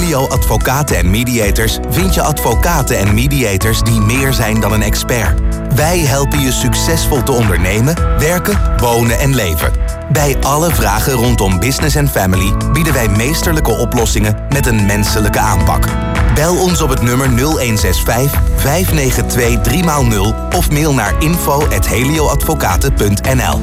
Helio Advocaten en Mediators vind je advocaten en mediators die meer zijn dan een expert. Wij helpen je succesvol te ondernemen, werken, wonen en leven. Bij alle vragen rondom business en family bieden wij meesterlijke oplossingen met een menselijke aanpak. Bel ons op het nummer 0165 592 3x0 of mail naar info@helioadvocaten.nl.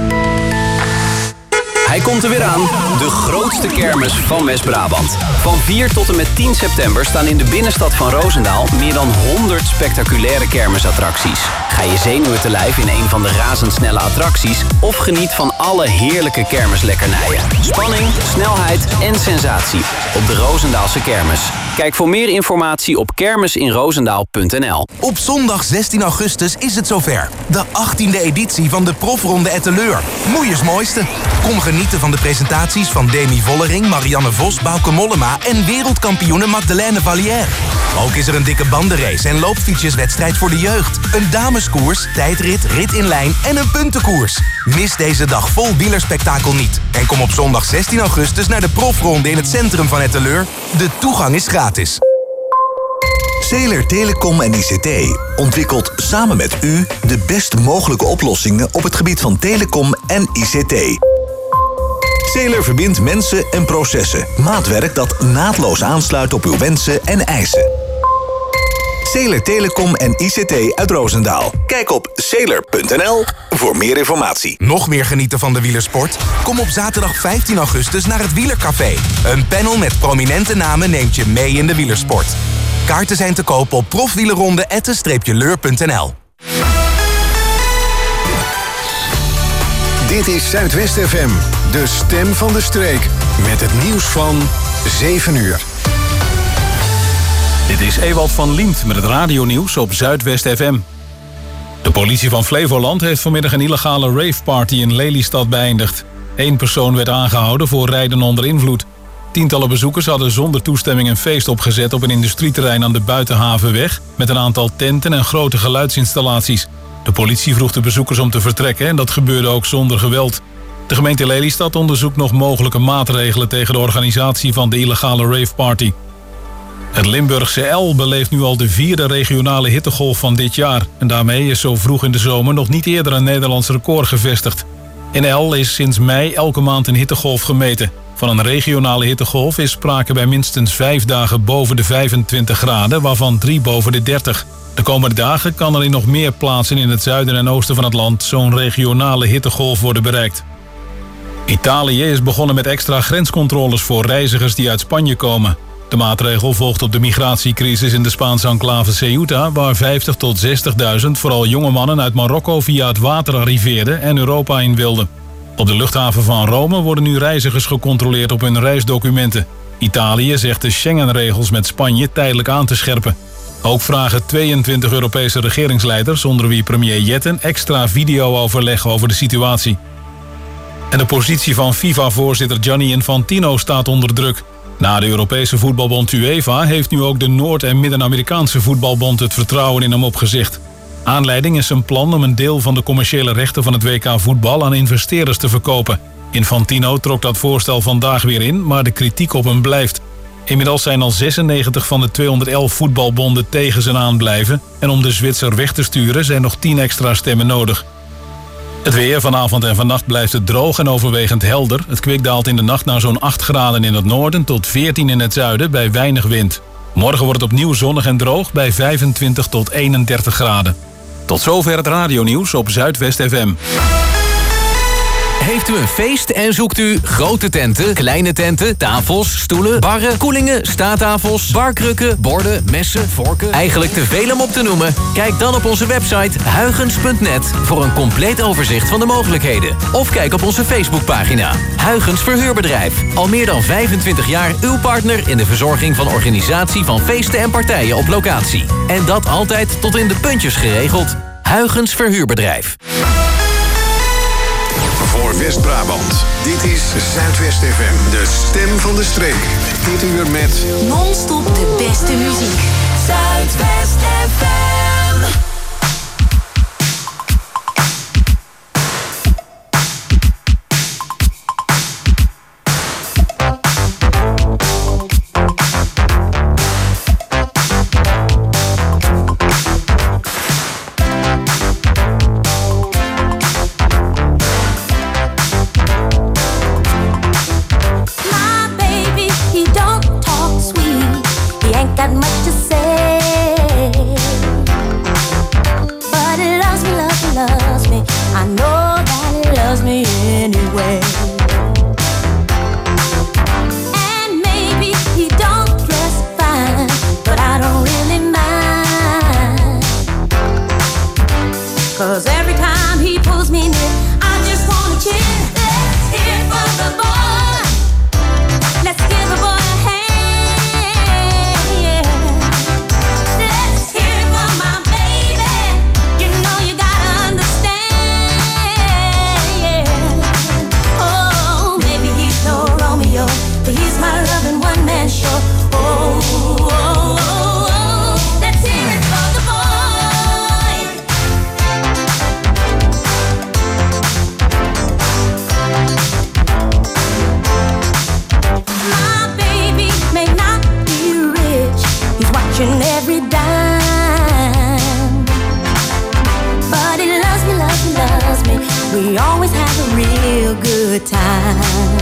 Hij komt er weer aan, de grootste kermis van West-Brabant. Van 4 tot en met 10 september staan in de binnenstad van Roosendaal meer dan 100 spectaculaire kermisattracties. Ga je zenuwen te lijf in een van de razendsnelle attracties of geniet van alle heerlijke kermislekkernijen. Spanning, snelheid en sensatie op de Roosendaalse kermis. Kijk voor meer informatie op kermisinroosendaal.nl. Op zondag 16 augustus is het zover. De 18e editie van de Profronde Etteleur. Moeiers mooiste. Kom genieten van de presentaties van Demi Vollering, Marianne Vos, Bauke Mollema en wereldkampioene Magdalene Vallière. Ook is er een dikke bandenrace en loopfietsjeswedstrijd voor de jeugd. Een dameskoers, tijdrit, rit in lijn en een puntenkoers. Mis deze dag vol wielerspektakel niet. En kom op zondag 16 augustus naar de Profronde in het centrum van Etteleur. De toegang is gratis. Zeeler Telecom en ICT ontwikkelt samen met u de best mogelijke oplossingen op het gebied van telecom en ICT. Zeeler verbindt mensen en processen. Maatwerk dat naadloos aansluit op uw wensen en eisen. Zeeler Telecom en ICT uit Roosendaal. Kijk op zeeler.nl voor meer informatie. Nog meer genieten van de wielersport? Kom op zaterdag 15 augustus naar het Wielercafé. Een panel met prominente namen neemt je mee in de wielersport. Kaarten zijn te kopen op profwielerronde@leur.nl. Dit is Zuidwest FM, de stem van de streek. Met het nieuws van 7 uur. Dit is Ewald van Liemt met het radionieuws op Zuidwest FM. De politie van Flevoland heeft vanmiddag een illegale raveparty in Lelystad beëindigd. 1 persoon werd aangehouden voor rijden onder invloed. Tientallen bezoekers hadden zonder toestemming een feest opgezet op een industrieterrein aan de Buitenhavenweg met een aantal tenten en grote geluidsinstallaties. De politie vroeg de bezoekers om te vertrekken en dat gebeurde ook zonder geweld. De gemeente Lelystad onderzoekt nog mogelijke maatregelen tegen de organisatie van de illegale raveparty. Het Limburgse El beleeft nu al de 4e regionale hittegolf van dit jaar. En daarmee is zo vroeg in de zomer nog niet eerder een Nederlands record gevestigd. In El is sinds mei elke maand een hittegolf gemeten. Van een regionale hittegolf is sprake bij minstens 5 dagen boven de 25 graden, waarvan 3 boven de 30. De komende dagen kan er in nog meer plaatsen in het zuiden en oosten van het land zo'n regionale hittegolf worden bereikt. Italië is begonnen met extra grenscontroles voor reizigers die uit Spanje komen. De maatregel volgt op de migratiecrisis in de Spaanse enclave Ceuta, waar 50.000 tot 60.000 vooral jonge mannen uit Marokko via het water arriveerden en Europa in wilden. Op de luchthaven van Rome worden nu reizigers gecontroleerd op hun reisdocumenten. Italië zegt de Schengen-regels met Spanje tijdelijk aan te scherpen. Ook vragen 22 Europese regeringsleiders, onder wie premier Jetten, extra video-overleg over de situatie. En de positie van FIFA-voorzitter Gianni Infantino staat onder druk. Na de Europese voetbalbond UEFA heeft nu ook de Noord- en Midden-Amerikaanse voetbalbond het vertrouwen in hem opgezegd. Aanleiding is zijn plan om een deel van de commerciële rechten van het WK voetbal aan investeerders te verkopen. Infantino trok dat voorstel vandaag weer in, maar de kritiek op hem blijft. Inmiddels zijn al 96 van de 211 voetbalbonden tegen zijn aanblijven en om de Zwitser weg te sturen zijn nog 10 extra stemmen nodig. Het weer vanavond en vannacht blijft het droog en overwegend helder. Het kwik daalt in de nacht naar zo'n 8 graden in het noorden tot 14 in het zuiden bij weinig wind. Morgen wordt het opnieuw zonnig en droog bij 25 tot 31 graden. Tot zover het radionieuws op Zuidwest FM. Heeft u een feest en zoekt u grote tenten, kleine tenten, tafels, stoelen, barren, koelingen, staattafels, barkrukken, borden, messen, vorken? Eigenlijk te veel om op te noemen? Kijk dan op onze website huygens.net voor een compleet overzicht van de mogelijkheden. Of kijk op onze Facebookpagina. Huygens Verhuurbedrijf. Al meer dan 25 jaar uw partner in de verzorging van organisatie van feesten en partijen op locatie. En dat altijd tot in de puntjes geregeld. Huygens Verhuurbedrijf. Voor West-Brabant, dit is Zuidwest FM, de stem van de streek. Dit uur met non-stop de beste muziek. Zuidwest FM. I know that he loves me anyway. And maybe he don't dress fine, but I don't really mind. 'Cause every time he pulls me near, I just wanna cheer. Let's hear it for the boy. Let's give the boy a hand. Yeah. Let's hear it for my baby. You know you gotta understand. Yeah. Oh, maybe he's no Romeo, but he's my loving one man show. Oh, oh, oh, oh. Let's hear it for the boy. My baby may not be rich, he's watching every dime, but he loves me, loves me, loves me. We always have a real good time.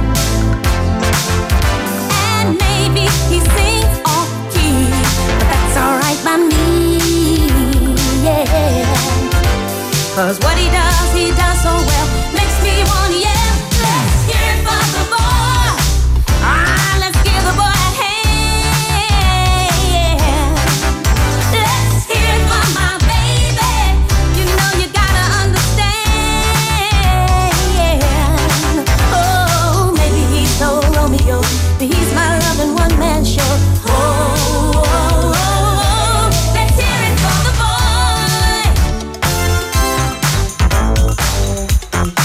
And maybe he sings off key, but that's alright by me, yeah. 'Cause what he does so well, makes me wanna yell. Let's hear it for the boy. Let's give the boy a hand. Yeah. Let's hear it for my baby. You know you gotta understand. Yeah. Oh, maybe he's no Romeo, but he's my loving one man show. Oh, oh, oh, oh. Let's hear it for the boy.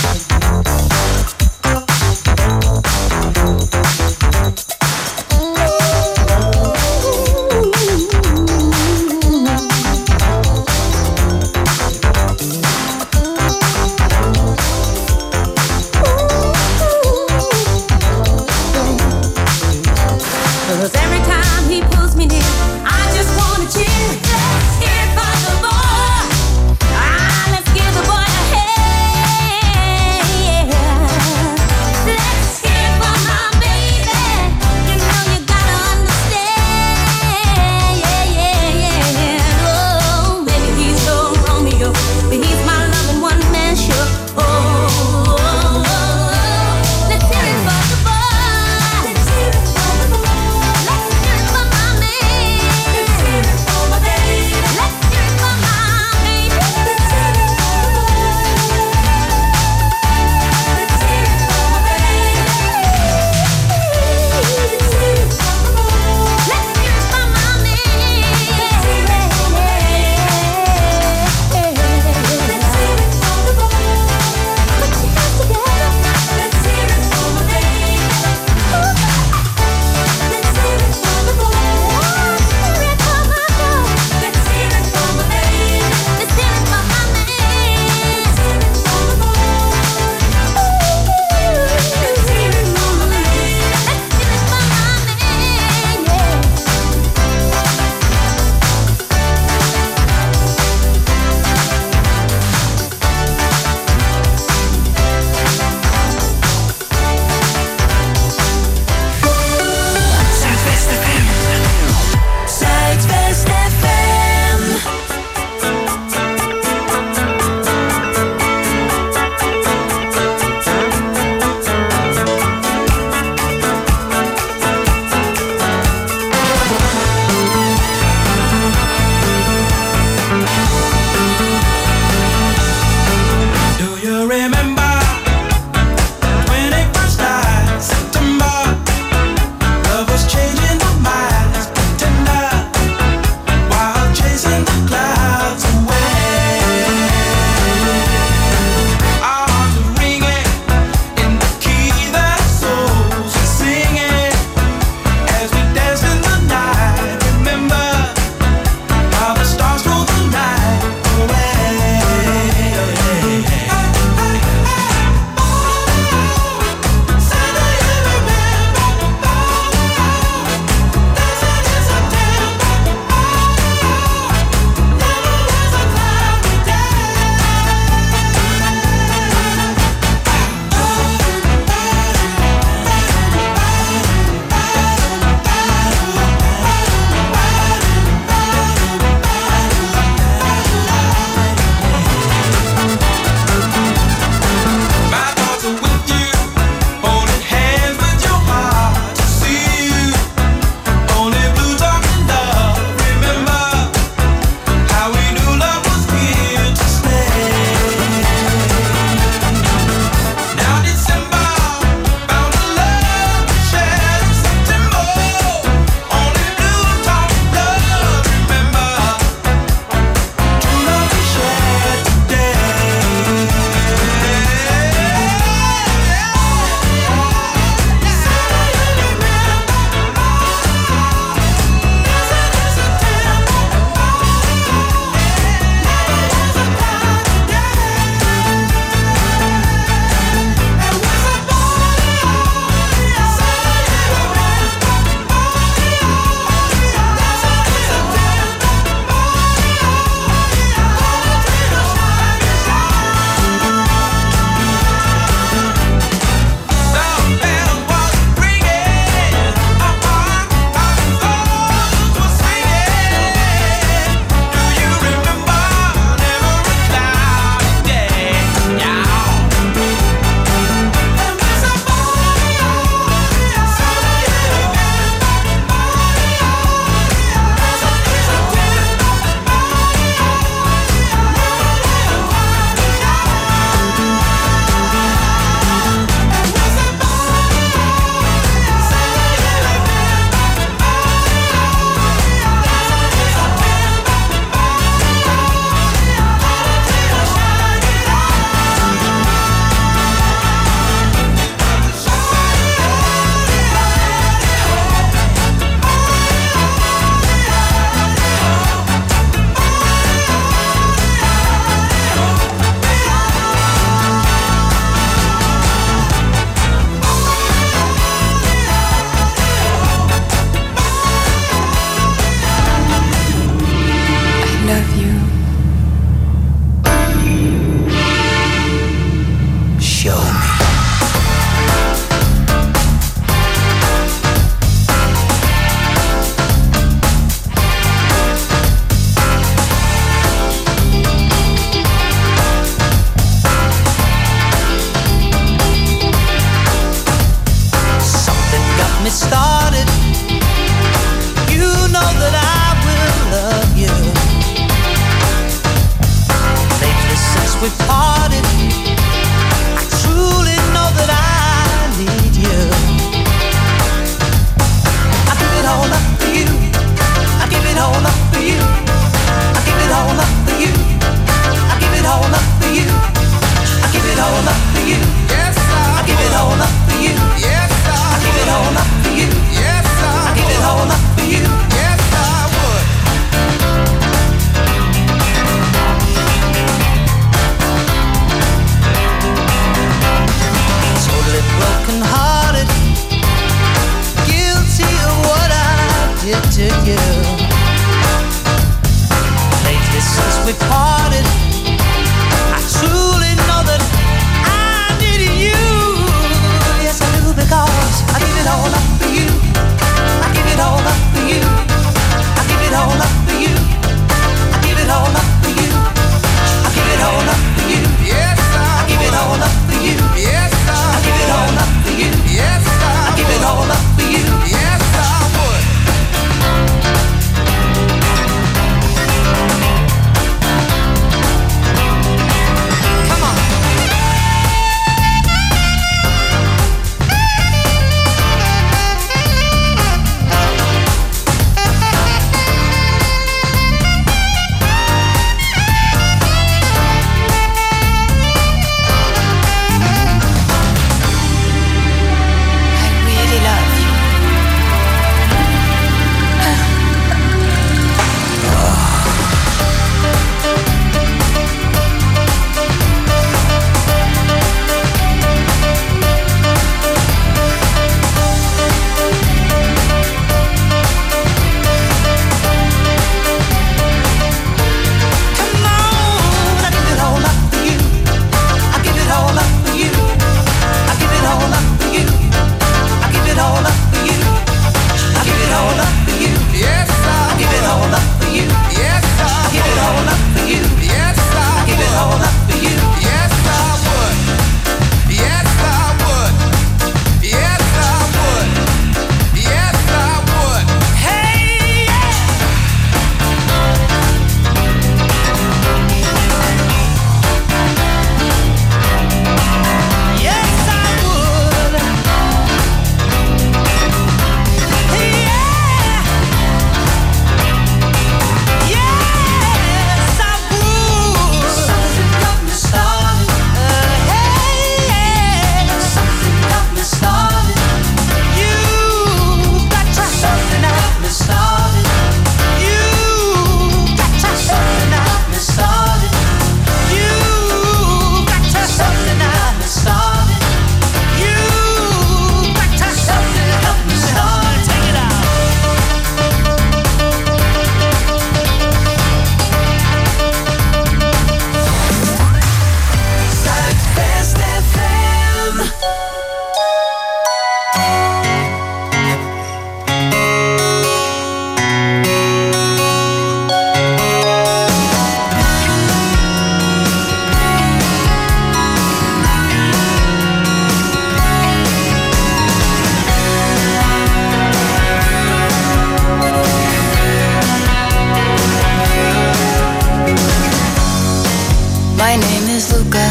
My name is Luca.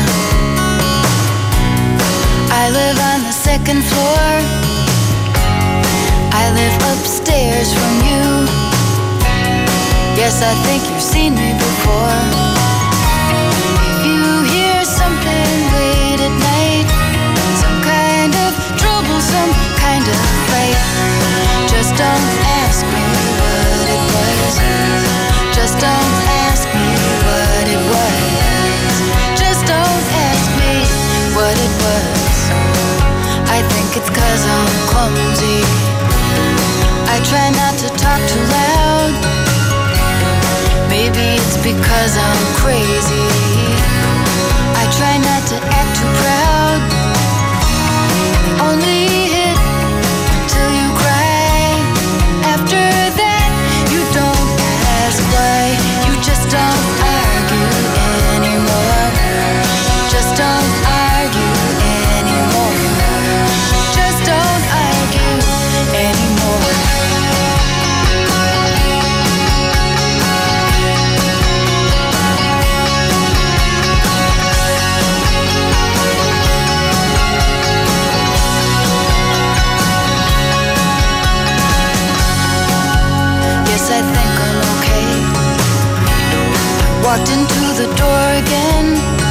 I live on the second floor. I live upstairs from you. Yes, I think you've seen me before. If you hear something late at night, some kind of trouble, some kind of fight, just don't ask me what it was. Just don't ask me what it was. Just don't ask me what it was. I think it's 'cause I'm clumsy. I try not to talk too loud. Maybe it's because I'm crazy. I try not to act too proud. Only hit till you cry. After that, you don't ask why. You just don't argue anymore. Just don't argue anymore. Just don't argue anymore. I think I'm okay. Walked into the door again.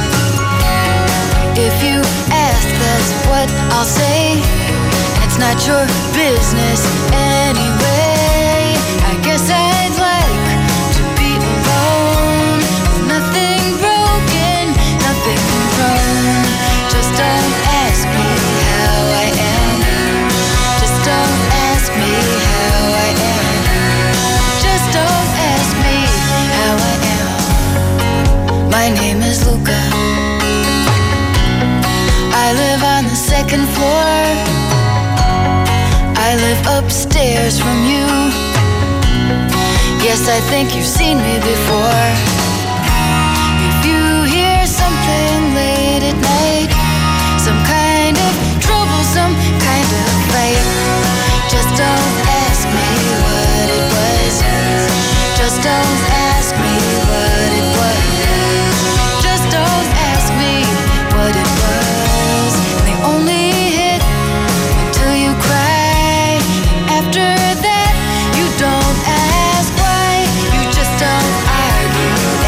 If you ask, that's what I'll say. And it's not your business anyway. I guess I'd like to be alone. Nothing broken, nothing wrong. Just don't ask me how I am. Just don't ask me how I am. Just don't ask me how I am. My name is Luca. I live on the second floor. I live upstairs from you. Yes, I think you've seen me before. If you hear something late at night, some kind of trouble, some kind of fight, just don't ask me what it was. Just don't ask me what it was. Just don't ask me what it was. They only hit until you cry. After that, you don't ask why. You just don't argue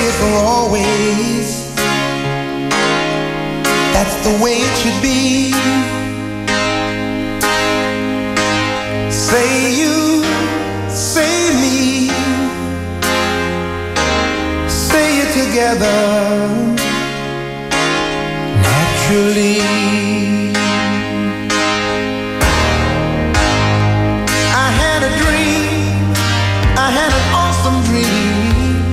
Stay for always. That's the way it should be. Say you, say me. Say it together. Naturally. I had a dream. I had an awesome dream.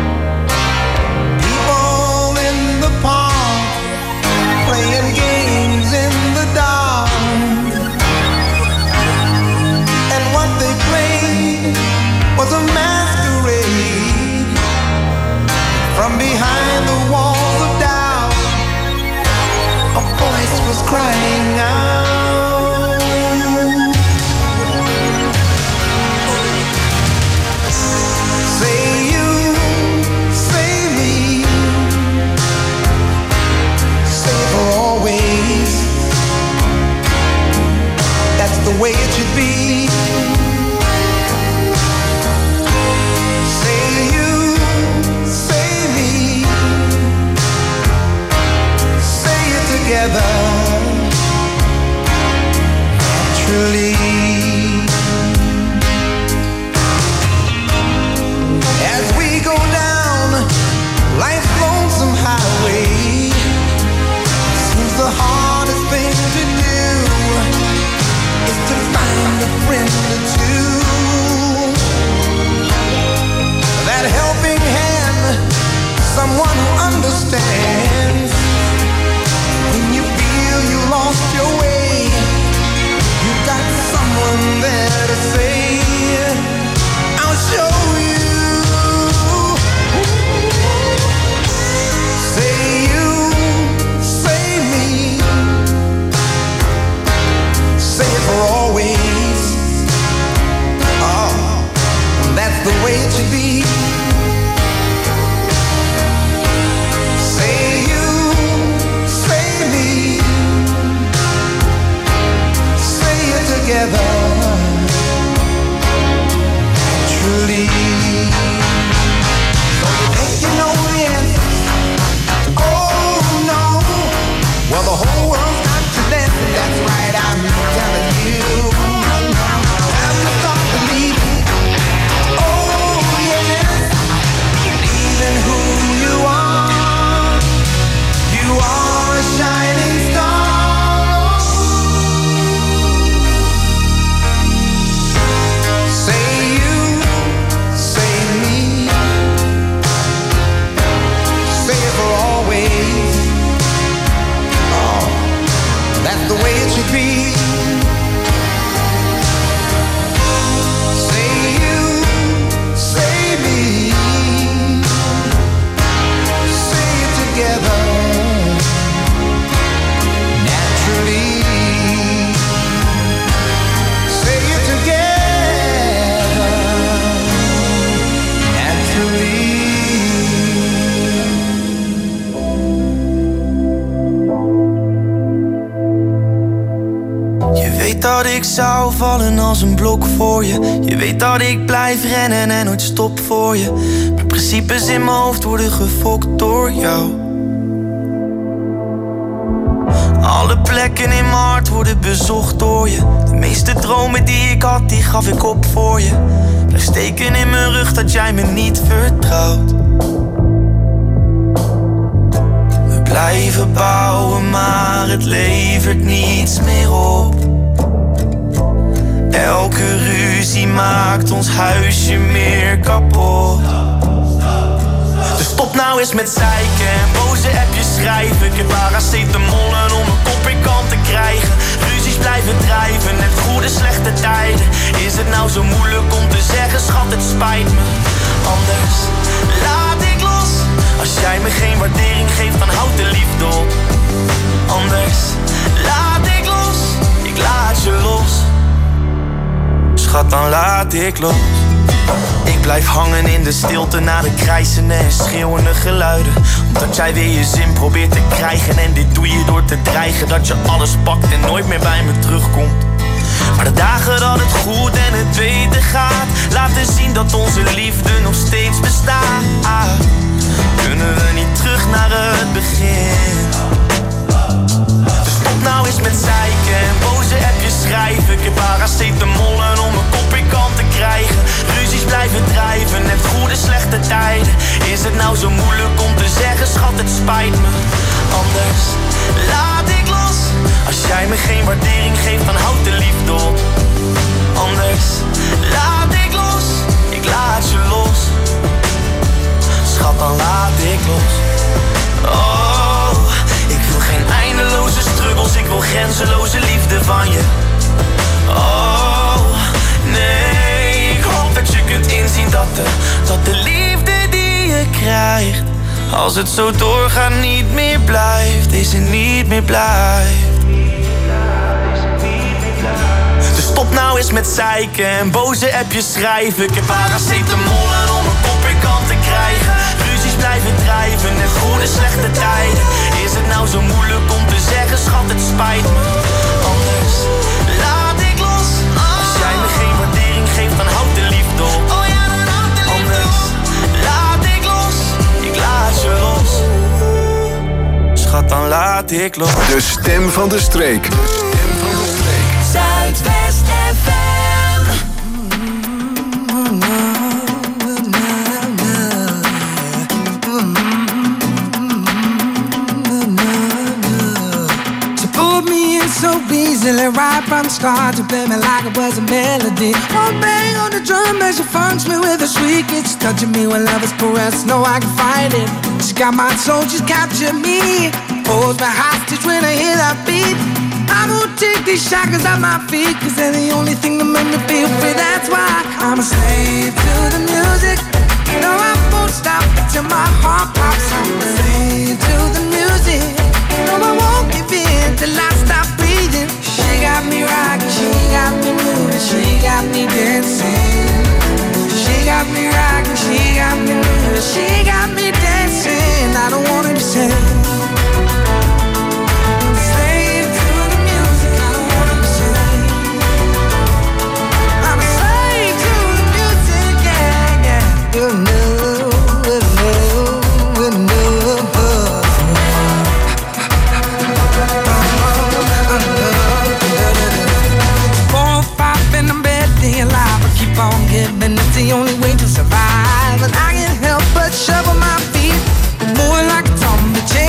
People in the park playing games in the dark. And what they played was a masquerade. From behind the walls of doubt, a voice was crying out. Say you, say me. Say for always. That's the way it should be. Say you, say me. Say it together. Naturally. As we go down life's lonesome highway, seems the hardest thing to do is to find a friend or two. That helping hand, someone who understands. When you feel you lost your way, you got someone there to say, I'll show you. Say you, say me. Say it for always. Oh, that's the way it should be. Say you, say me. Say it together. Naturally. So you think you know the answer? Oh no. Well, the whole world's got to dance. That's right, I'm telling you. Time to start believing. Oh yes. Believe in who you are. You are a shining star. Say you, say me. Say it for always. Oh, that's the way it should be. Say you, say me. Say it together. Naturally. Say it together. Naturally. Je weet dat ik zou vallen als een blok voor je. Je weet dat ik blijf rennen en nooit stop voor je. Mijn principes in mijn hoofd worden gefokt door jou. Alle plekken in mijn hart worden bezocht door je. De meeste dromen die ik had, die gaf ik op voor je. Blijf steken in mijn rug dat jij me niet vertrouwt. We blijven bouwen, maar het levert niets meer op. Elke ruzie maakt ons huisje meer kapot. Dus stop nou eens met zeiken en boze appjes schrijven. Ik heb paracetamolen om mijn kop in kant te krijgen. Ruzies blijven drijven, net goede slechte tijden. Is het nou zo moeilijk om te zeggen, schat, het spijt me. Anders laat ik los. Als jij me geen waardering geeft, dan houd de liefde op. Anders laat ik los, ik laat je los. Schat, dan laat ik los. Ik blijf hangen in de stilte na de krijzende en schreeuwende geluiden. Omdat jij weer je zin probeert te krijgen. En dit doe je door te dreigen dat je alles pakt en nooit meer bij me terugkomt. Maar de dagen dat het goed en het beter gaat, laten zien dat onze liefde nog steeds bestaat. schat, het spijt me. Anders laat ik los. Als jij me geen waardering geeft, dan houd de liefde op. Anders laat ik los. Ik laat je los. Schat, dan laat ik los. Oh, ik wil geen eindeloze struggles. Ik wil grenzeloze liefde van je. Oh, nee, ik hoop dat je kunt inzien dat de liefde die je krijgt, als het zo doorgaat, niet meer blijft. Deze niet meer blijft. Dus stop nou eens met zeiken en boze appjes schrijven. Ik heb paracetamol om mijn kop in kant te krijgen. Ruzies blijven drijven en goede slechte tijden. Is het nou zo moeilijk om te zeggen, schat, het spijt me. Anders laat ik los. Als jij me geen waardering geeft, dan houd de liefde op. Anders laat ik los. Ik laat je los. Schat, dan laat ik los. De stem van de streek. Zuidwest FM. She pulled me in so easily right from the start to play me like it was a melody. One bang on the drum as she funks me with a shriek. It's touching me when love is caressed. No, I can fight it. She got my soul, she's captured me. Holds me hostage when I hear that beat. I won't take these shackles off my feet, 'cause they're the only thing that make me feel free. That's why I'm a slave to the music. No, I won't stop till my heart pops. I'm a slave to the music. No, I won't give in till I stop breathing. She got me rocking, she got me moving, she got me dancing. She got me rocking, she got me moving, she got me dancing. I don't wanna be saved. And it's the only way to survive. And I can't help but shuffle my feet, more like a zombie chain.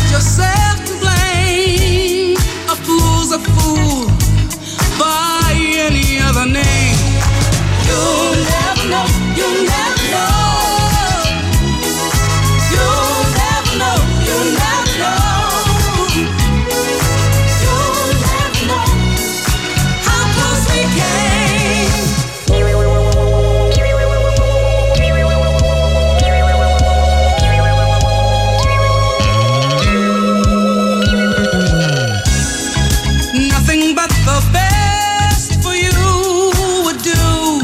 just yourself to blame. A fool's a fool by any other name. You'll never know, you'll never know. You'll never know, you'll never know. You'll never know how close we came. Nothing but the best for you would do.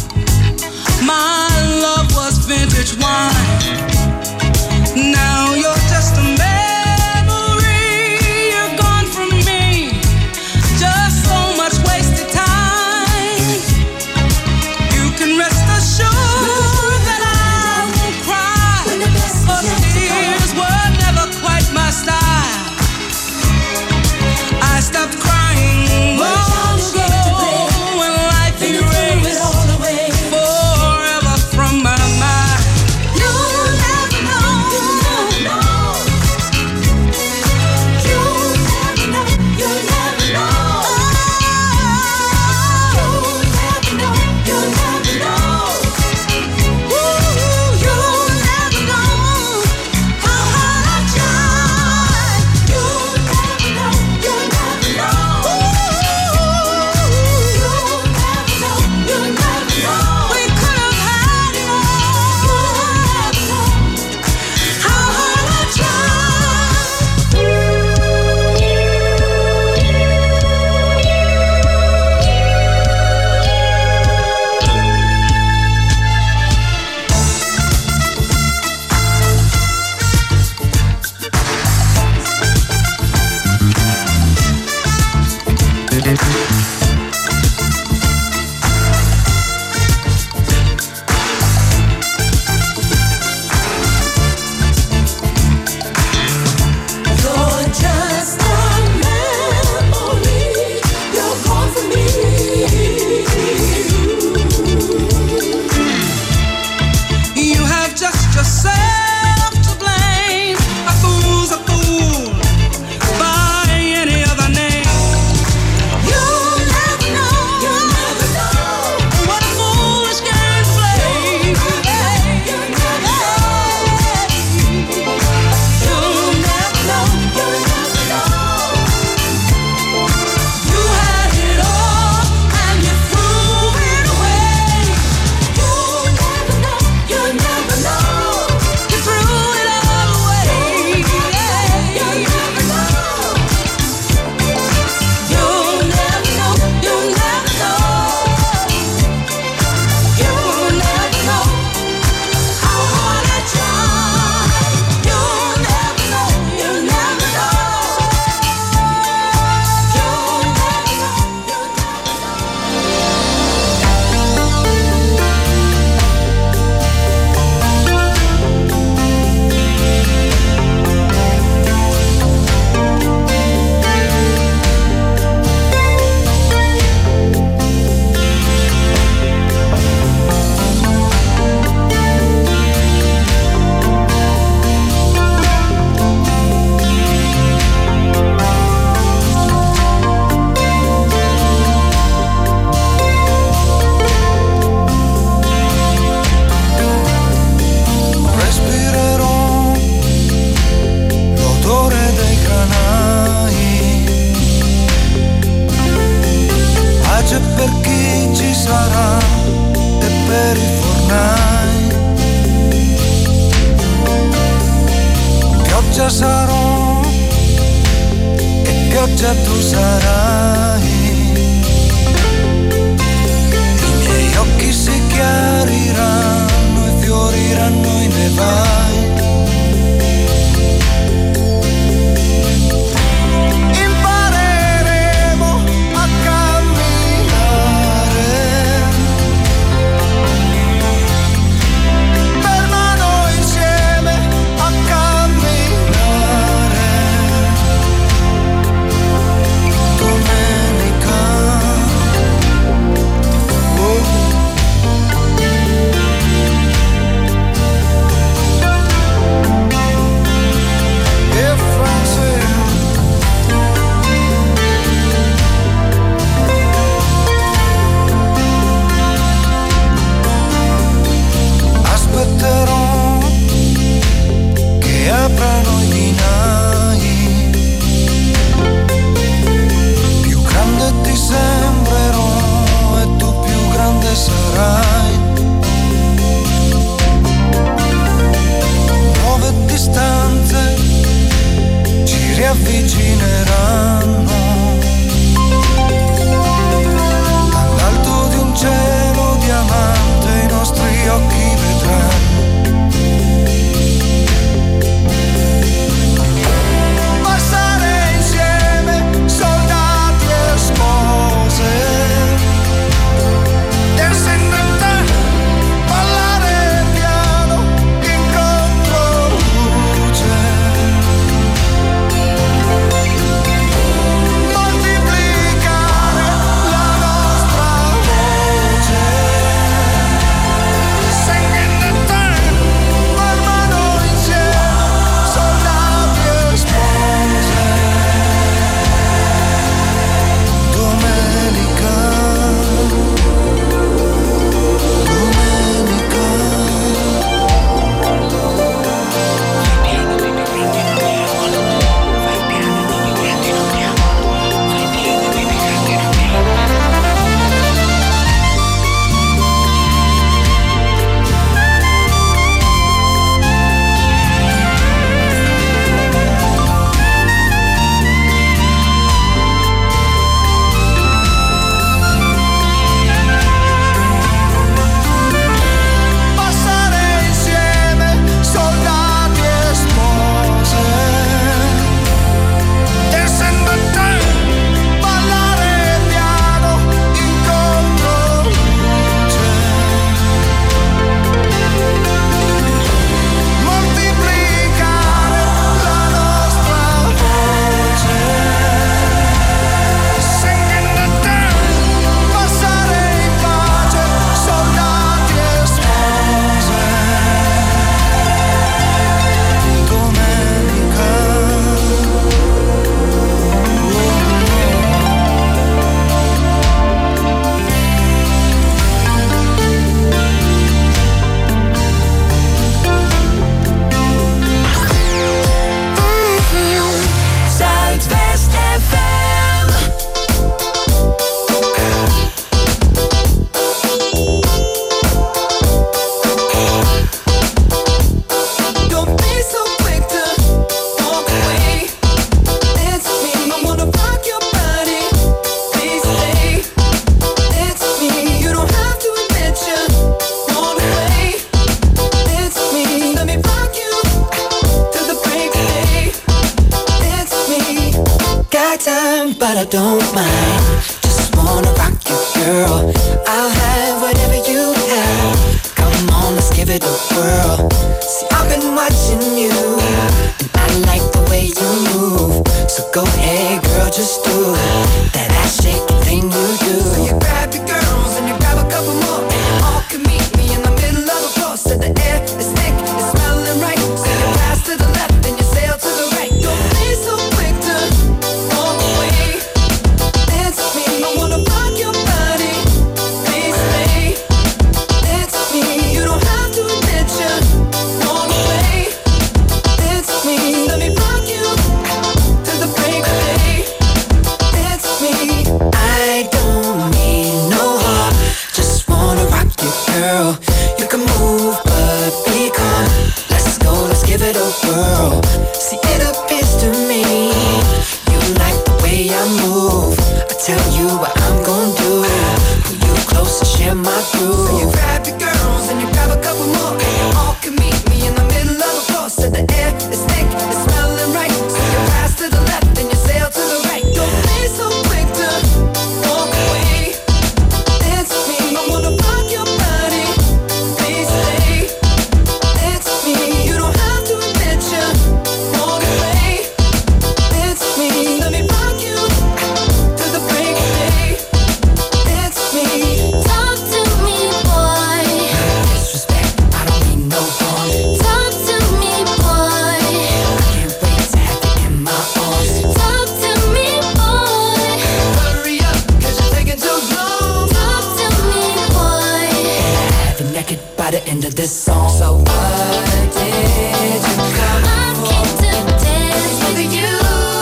My love was vintage wine. Now you're just a memory. You're gone from me. Just so much wasted time. You can rest assured that I won't cry. For tears were never quite my style. I stopped crying long ago when life erased forever from my mind. You'll never know. You'll never know. You'll never know. You'll never know. You'll never know. You'll never know. Ooh, you'll never know how hard I tried. You'll never know. You'll never know. You'll never know. You'll never know. We could have had it all. You'll never know how hard I tried. You're just a memory. You're gone from me. You have just yourself to blame. A fool's a fool by any other name. You'll never know. You'll never know what a foolish game to play. You'll never know. You'll never know. You'll never know. You had it all and you threw it away. You'll never know. You'll never know. You threw it all away. You'll never know. You'll never know. You'll never know. You'll never know how hard I tried. You'll never know. You'll never know. You'll never know. You'll never know. Respirerò l'odore dei granai. Pace per chi ci sarà e per i fornai. Pioggia sarò e pioggia tu sarai. I miei occhi si chiariranno e fioriranno i nevai. Impareremo a camminare per mano insieme a camminare. Domenica time, but I don't mind. Just wanna rock you, girl. I'll have whatever you have. Come on, let's give it a whirl. See, I've been watching you, and I like the way you move. So go ahead, girl, just do that ass shaking thing you do. So you grab your girls and you grab a couple more, and you all can meet me in the middle of the floor. So the air is thick, it's smelling right. So you pass to the left and you sail to the right. Don't be so quick to walk away. Dance with me, I wanna rock your body. Please stay. Dance with me, you don't have to admit you walk away. Dance with me, let me rock you to the break of day. Dance with me, I don't need no heart, just wanna rock you, girl. You can move, but be calm. Let's go, let's give it a whirl. See, it appears to me you like the way I move. I tell you what I'm gonna do. Pull you close and share my groove. So you grab your girls and you grab a couple more, and you all can meet me in the middle of the floor. So the air is thick, it's smelling right. So you pass to the left and you sail to the right. Don't be so quick to walk away. Dance with me, I wanna rock your body. Please stay. Dance with me, you don't have to admit you walk away. Dance with me, let me rock you to the break of day. Dance with me, talk to me, boy. Disrespect, I don't mean no harm. Talk to me, boy. I can't wait to have you in my arms. Talk to me, boy. Hurry up, 'cause you're taking too long. Talk to me, boy. Have you naked by the end of this song. So what did you come for? I came to dance with you.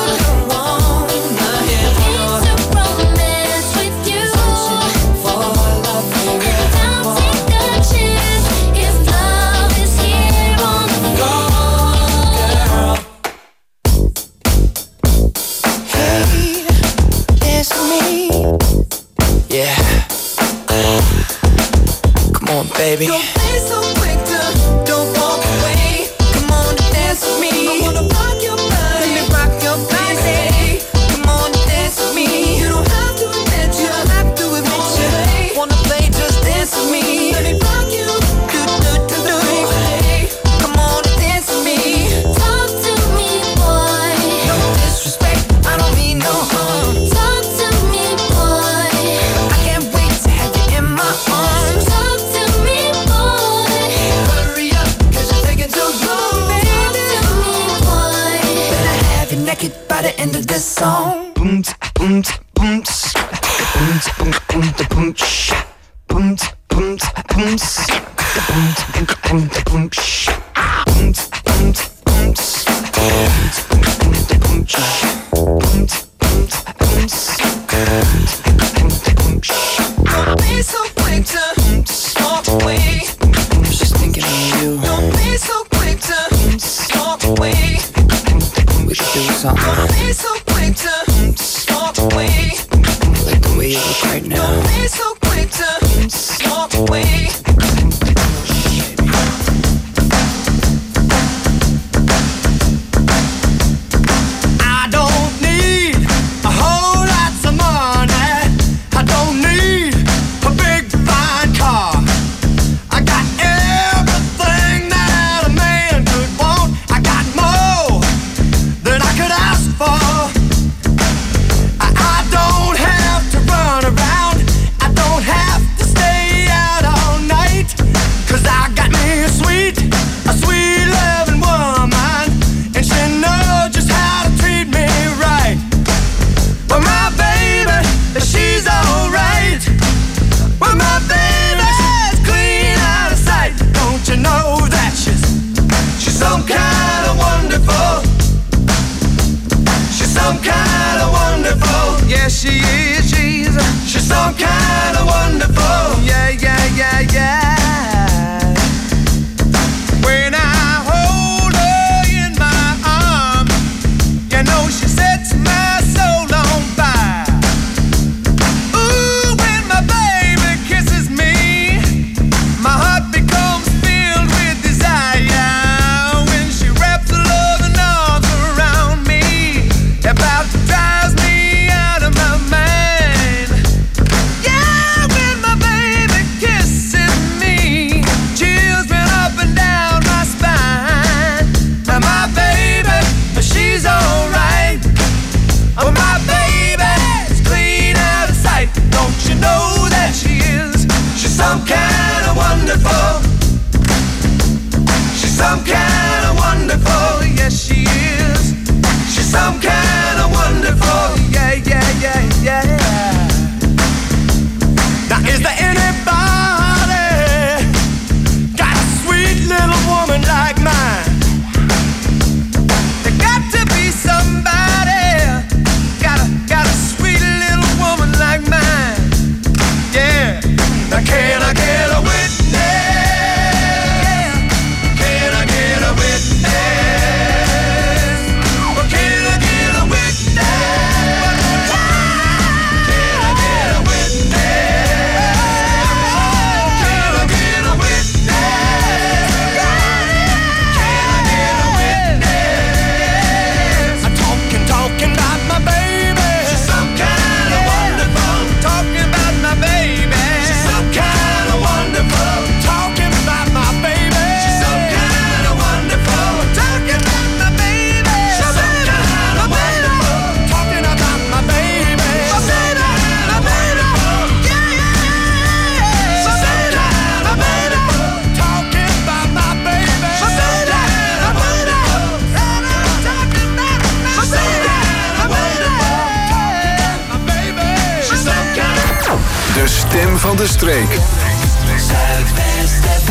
Wanna hear more. Came to romance with you. Searching for love, and I'll take a chance if love is here on the floor, girl. Hey, dance with me. Yeah. Come on, baby. Don't be so quick to don't walk away. Come on and dance with me. I wanna rock your body. Let me rock your body. Come on and dance with me. You don't have to admit you. Don't have to admit you. Wanna play, just dance with me. Let me rock you. Do do do do. Come on and dance with me. Talk to me, boy. No disrespect, I don't mean no harm. Talk to me, boy. I can't wait to have you in my arms. Talk to me, boy. Hurry up, 'cause you're taking too long, baby. Talk to me, boy. Better have you naked by the end of this song. Boom, boom, boom, boom, boom, boom, boom, boom, boom, boom, don't be so quick to walk away. I was just thinking of you. Don't be so quick to walk away. We should do something. Don't be so quick to walk away. Like the way you look right now. Don't be so quick to walk away. kind of wonderful, yes she is. She's some kind of wonderful, yeah, yeah, yeah, yeah. Now is there anybody got a sweet little woman like mine? There got to be somebody got a sweet little woman like mine, yeah. Now can I get a witness? Can I get a witness? Or can I get a witness? Can I get a witness? Can I get a witness? Can I get a witness? I'm talking about my baby. She's some kind of wonderful. Talking about my baby. She's some kind of wonderful. Talking about my baby. She's some kind of wonderful. Talking about my baby. She's some kind of wonderful. Talking about my baby. She's some kind of wonderful. Yeah, yeah. She's some kind of wonderful. Talking about my baby. She's some kind of wonderful. Talking about my baby. She's some kind of wonderful. My baby. She's some kind of. De stem van de streek. Zuidwest FM.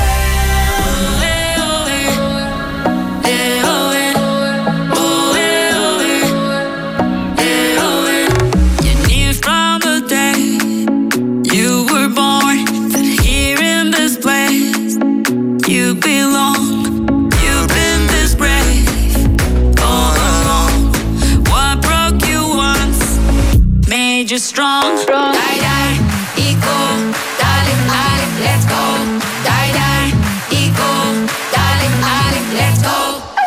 You knew from the day you were born that here in this place you belong. You've been this brave all along. What broke you once made you strong. Die, die, equal, darling, darling, let's go. Die, die, equal, darling, darling, let's go.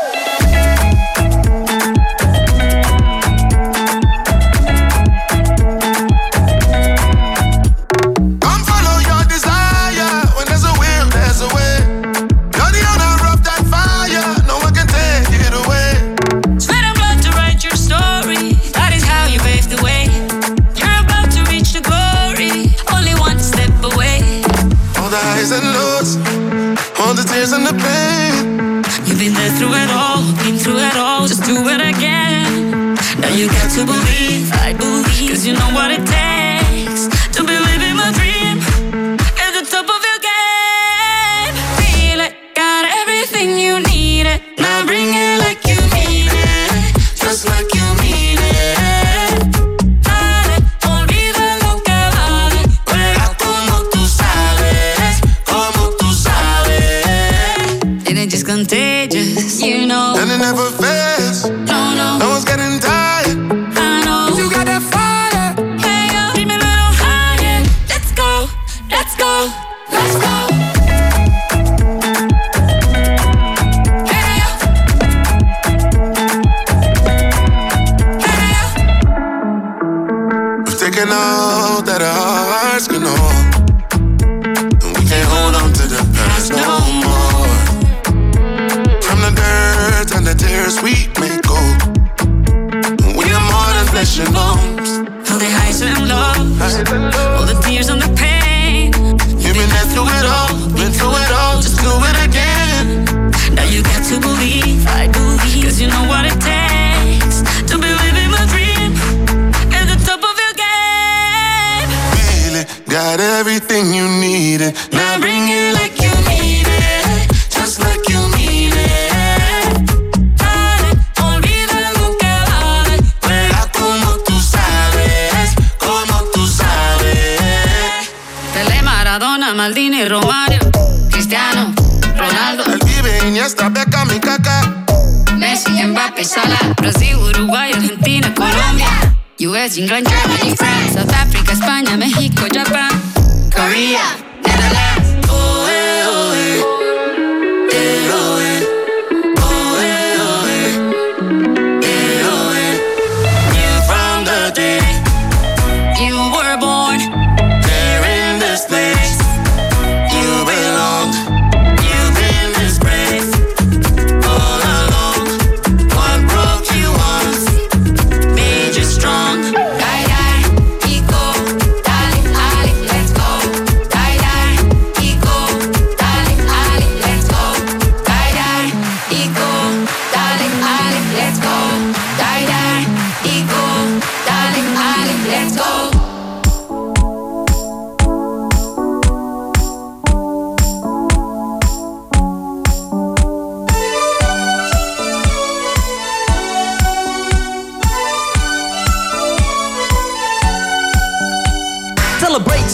Come follow your desire. When there's a will, there's a way. You're the owner of that fire. No one can take it away. Sweat and blood to write your story. That is how you pave the way. You're about to reach the glory. Only one step away. All the highs and lows, all the tears and the pain. You've been there through it all, been through it all. Just do it again. Now you got to believe, I believe. Cause you know what it takes to be living my dream. At the top of your game. Feel it, got everything you need it. Now bring it like you mean it. Just like you mean it. Dale, olvida lo que vale. Juega como tú sabes, como tú sabes. And it's just contagious, you know. And it never fails. No, no, No one's getting tired. I know. You got that fire. Hey, yo, keep me a little higher. Let's go, let's go, let's go. Hey, yo. Hey, yo. We've taken all that our hearts can hold. And we can't hold on to the past no more. From the dirt and the tears we make gold. We are more than flesh and bones. All the highs and lows, all the tears and the pain. You've been there through it all, been through it all. Just do it again. Now you got to believe, I believe. Cause you know what it takes to be living my dream. At the top of your game. Feel it, got everything you needed. Now bring it like you mean it. Just like you mean it. Dale, olvida lo que vale. Juega como tú sabes, como tú sabes. Pelé, Maradona, Maldini, Romario, Cristiano, Ronaldo, El Vive, Iniesta, Beckham y Kaká. Messi, Mbappé, Salah, Brasil, Uruguay, Argentina, Colombia, US, England, Germany, France, South Africa, España, México, Japan, Korea, Netherlands. Oh, eh, oh, eh. Eh, oh, eh. Oh, eh, oh, eh. Eh, oh, eh. Knew from the day you were born there in this place. You belong. You've been this brave all along. What broke you once made you strong. Die, die, equal, darling, darling, let's go. Die, die,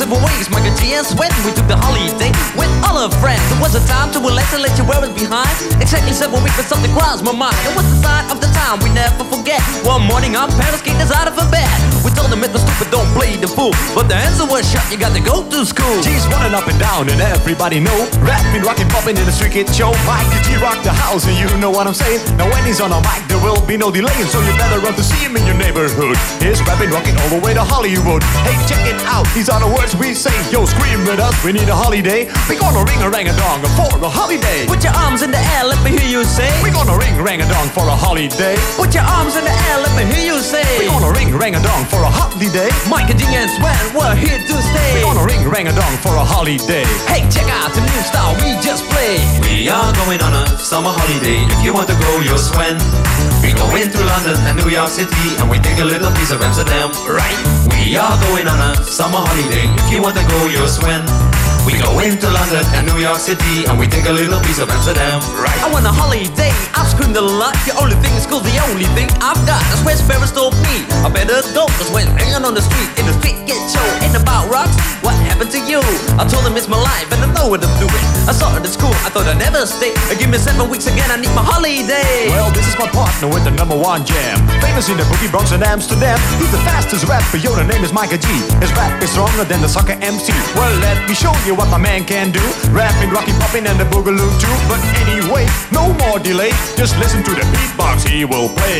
several ways, Mike and G and Sweat. We took the holiday with all our friends. It was a time to relax and let you wear it behind. Exactly 7 weeks, but something crossed my mind. It was the sign of the time we never forget. One morning our parents kicked us out of a bed. We told them it's no stupid, don't play the fool. But the answer was shut, you got to go to school. G's running up and down and everybody know. Rapping, rocking, popping in the street kid show. Mike and G rock the house and you know what I'm saying. Now when he's on a mic there will be no delaying, so you better run to see him in your neighborhood. He's rapping, rocking all the way to Hollywood. Hey, check it out, these are the words we say. Yo, scream with us, we need a holiday. We gonna ring a rang a dong for a holiday. Put your arms in the air, let me hear you say. We gonna ring rang a dong for a holiday. Put your arms in the air, let me hear you say. We gonna ring rang a dong for a holiday. Mike and G and Sweat, we're here to stay. We gonna ring rang a dong for a holiday. Hey, check out the new style we just played. We are going on a summer holiday. If you want to go, you'll swim. We go into London and New York City, and we take a little piece of Amsterdam, right? We are going on a summer holiday. If you want to go, you'll swim. We go into London and New York City, and we take a little piece of Amsterdam, right? I want a holiday, I've screamed a lot. The only thing is school's the only thing I've got. That's where Sparrows told me I better go, cause when hanging on the street, in the street get show. Ain't about rocks, what happened to you? I told them it's my life and I know what I'm doing. I saw it at school, I thought I'd never stay. Give me 7 weeks again, I need my holiday. Well, this is my partner with the #1 jam. Famous in the boogie Bronx and Amsterdam. He's the fastest rapper, yo, the name is Mike G. His rap is stronger than the soccer MC. Well, let me show you what my man can do. Rapping, rocking, popping, and the boogaloo too. But anyway, no more delay. Just listen to the beatbox he will play.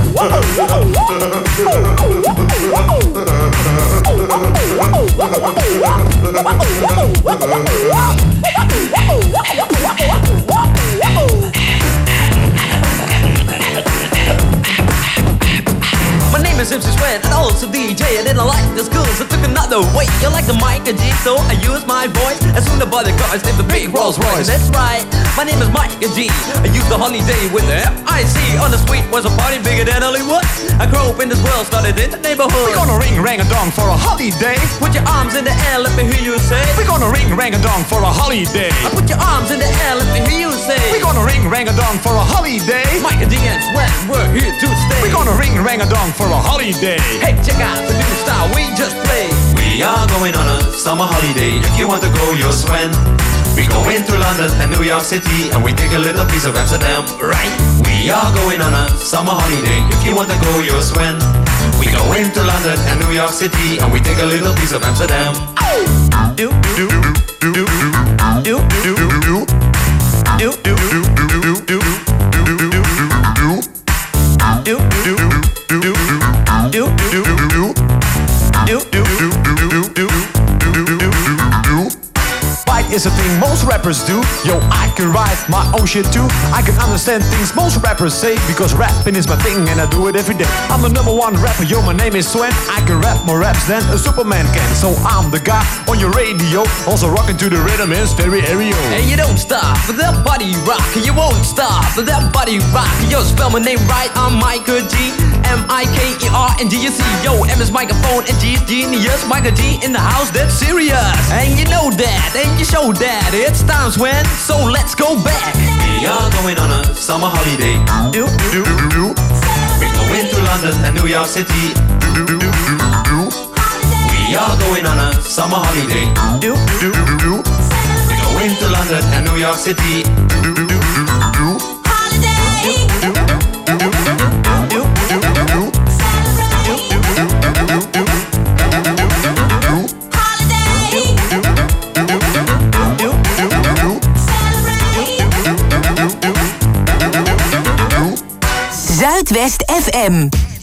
My name is MC Sweat and also DJ. I didn't like the schools, I took another way. You like the Mike and G, so I use my voice. As soon as the cars named the big Rolls Royce. That's right, my name is Mike and G. I use the holiday with the F-I-C. On the street was a party bigger than Hollywood. I grew up in this world, started in the neighborhood. We gonna ring rang a dong for a holiday. Put your arms in the air, let me hear you say. We gonna ring rang a dong for a holiday. I put your arms in the air, let me hear you say. We gonna ring rang a dong for a holiday. Mike and G and Sweat, we're here to stay. We gonna ring rang a dong for a holiday. Hey, check out the new style we just played. We are going on a summer holiday. If you want to go, you'll swim. We go into London and New York City, and we take a little piece of Amsterdam, right? We are going on a summer holiday. If you want to go, you'll swim. We go into London and New York City, and we take a little piece of Amsterdam. Do do do do do do do Fight is a thing most rappers do. Yo, I can write my own shit too. I can understand things most rappers say, because rapping is my thing and I do it every day. I'm the #1 rapper, yo, my name is Swen. I can rap more raps than a Superman can. So I'm the guy on your radio, also rocking to the rhythm in stereo. And you don't stop with that body rock. You won't stop with that body rock. Yo, spell my name right, I'm Michael G. M-I-K-E-R-N-G-U-C. Yo, M is microphone and G is genius. Michael G in the house, that's serious. And you know that, and you show that. It's time, Swen, so let's go back. We are going on a summer holiday. We go into London and New York City. We are going on a summer holiday. We go into London and New York City. Zuidwest FM.